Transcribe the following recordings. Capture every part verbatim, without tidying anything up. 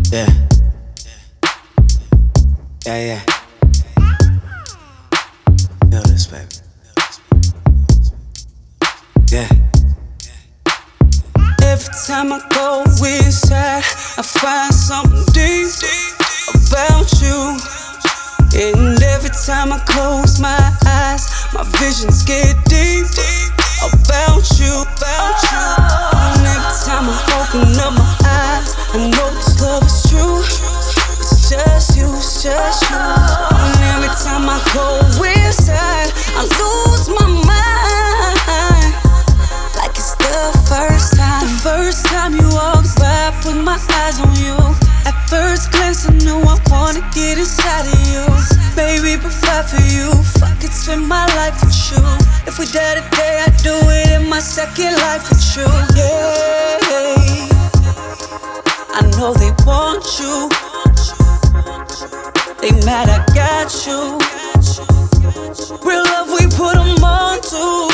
Yeah, yeah, yeah. Feel this, baby. Yeah. Every time I go inside, I find something deep about you. And every time I close my eyes, my visions get deep about you, about you. And every time I open up my eyes, I know this love is true. It's just you, it's just you. And every time I go inside, I lose my mind, like it's the first time. The first time you walked by, I put my eyes on you. At first glance, I knew I wanna get inside of you. Baby, provide for you. Fuck it, spend my life with you. If we die today, I'd do it in my second life with you. Yeah, I know they want you. They mad I got you. Real love, we put them on too.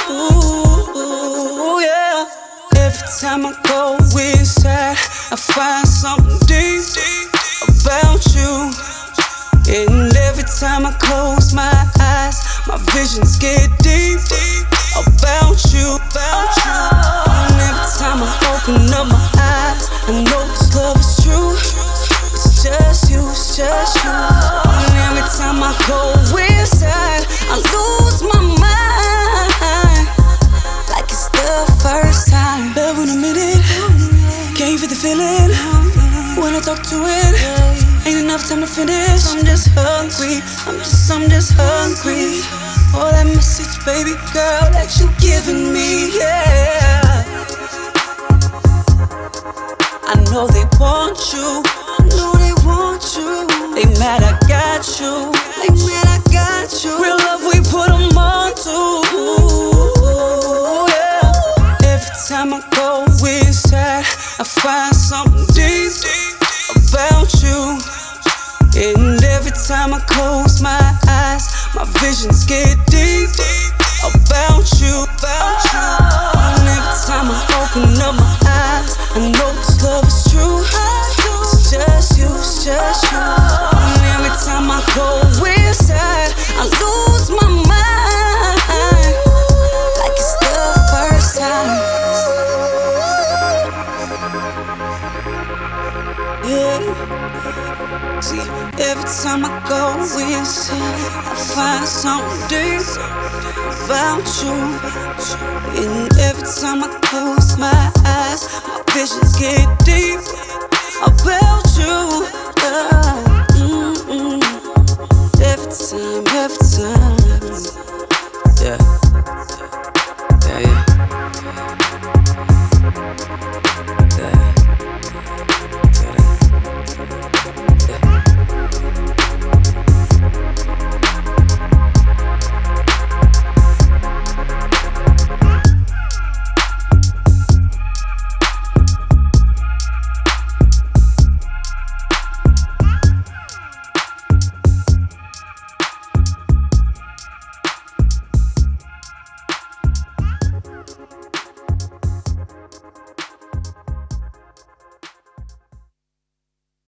Yeah. Every time I go inside, I find something deep about you. And every time I close my eyes, my visions get deep about you, about you. And every time I open up my eyes, I know this love is true. It's just you, it's just you. And every time I go inside, I lose my mind, like it's the first time. Love in a minute, can't feel the feeling when I talk to it. Ain't enough time to finish. I'm just hungry. I'm just, I'm just hungry. All that message, baby girl, that you giving me, yeah. I know they want you. I know they want you. They mad I got you. They mad I got you. Real love, we put them on too, yeah. Every time I go inside, I find something deep about you. And every time I close my eyes, my visions get deep about you, about you. And every time I open up my eyes, I know this love is true. It's just you, it's just you. And every time I go inside, I lose my mind, like it's the first time. Yeah. See, every time I go inside, I find something deep about you. And every time I close my eyes, my